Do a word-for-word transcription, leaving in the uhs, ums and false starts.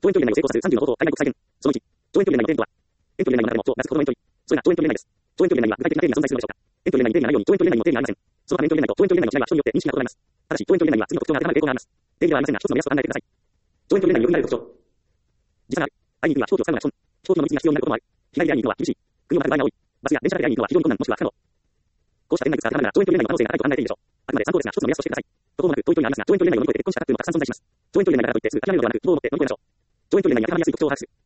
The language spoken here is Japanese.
遠遠距離内を成功させるさんじゅうの方法、大概国再現。そのいち、超遠距離内の定義とは、遠距離内の中でも、超、なすほどの遠距離。それが超遠距離内です。超遠距離内には具体的な定義が存在するのでしょうか。遠距離内に定義がないように、超遠距離内にも定義がありません。その他遠距離内と超遠距離内の違いは人によって認識が異なります。ただし、超遠距離内には次の特徴が当てはまる傾向があります。定義はありませんが、一つの目安と考えてください。超遠距離内によく見られる特徴。時差がある。会いに行くには飛行機を使うのが基本。飛行機の道が必要になることもある。日帰りで会いに行くのは厳しい。国をまたぐ場合が多い。バスや電車で会いに行くのは非常に困難もしくは不可能。こうした点内ですが、頭なら超遠距離内の可能性が高いと考えていいでしょう。あくまで参考ですが、一つの目安としてください。途方もなく遠い距離がありますが、超遠距離内を乗り越えて結婚した方というのはたくさん存在します。超遠距離内だからといって数かなるのではなく、逃亡を持って乗り越えましょう。超遠距離内に当てはまりやすい特徴を把握する。